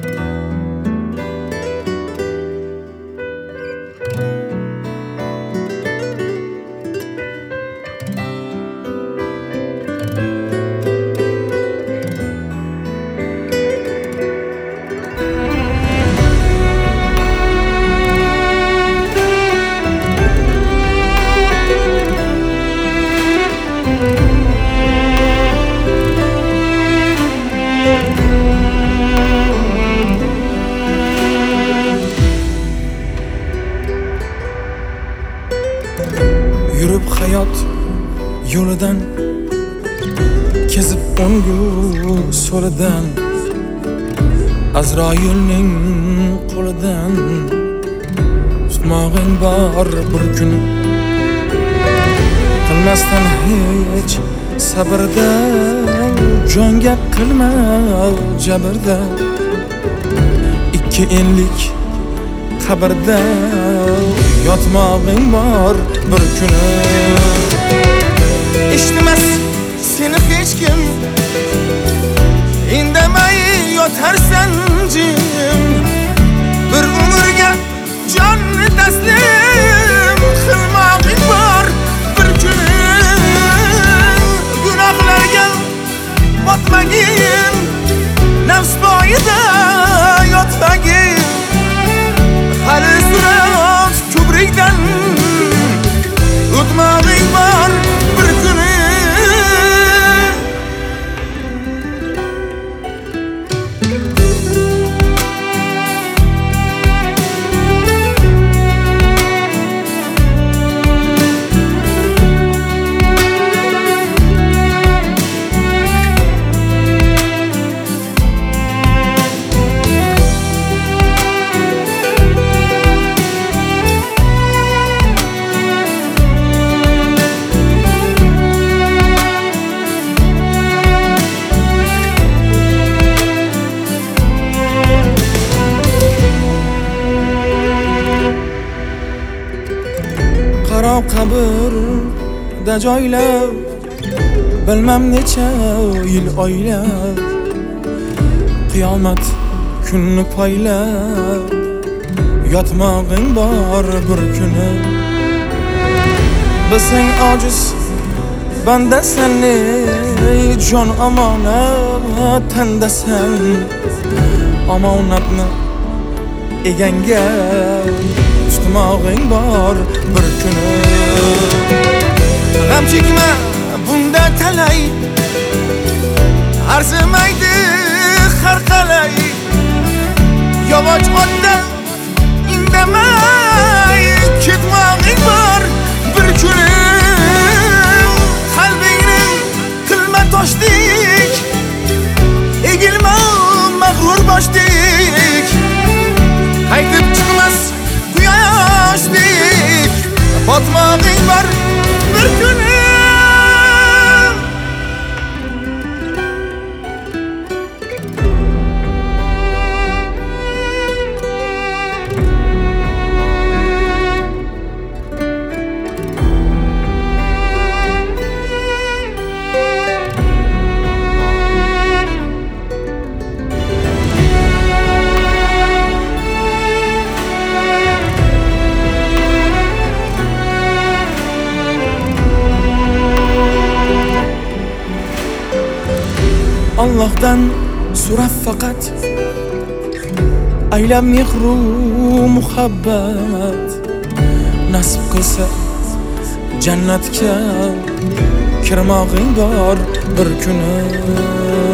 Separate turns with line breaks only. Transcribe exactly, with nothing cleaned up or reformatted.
Yürüp hayot yo'lidan kezib o'ngu so'lidan Azroilning qo'lidan tutmog'ing bor bir kun qilmasdan hech sabrda jonga qilma jabrda ikki enlik qabrda yotmog'ing bor bir kuni eshitmas seni hech kim indamay yotarsan jim bir umrga jonni taslim qilmog'ing bor bir kuni gunohlarga botmagin nafs boyida yotmagin hali surat kubrikdan o'tmog'ing bor bir kuni qaro qabrda joylab bilmam necha yil oylab qiyomat kunni poylab yotmog'ing bor bir kuni bilsang ojiz bandasan jon omonat tandasan omonatni eganga tutmog'ing bor bir kuni g'am chekma bunda talay arzimaydi har qalay yavaş otda indamay ketmog'ing bor bir kuni qalbingni qilma toshdek egilma mag'rur boshdek qaytib chiqmas quyoshdik botmog'ing bor bir kuni Allah'tan so'rab faqat aylab mehru muhabbat nasib qilsa jannatga kirmog'ing bor bir kuni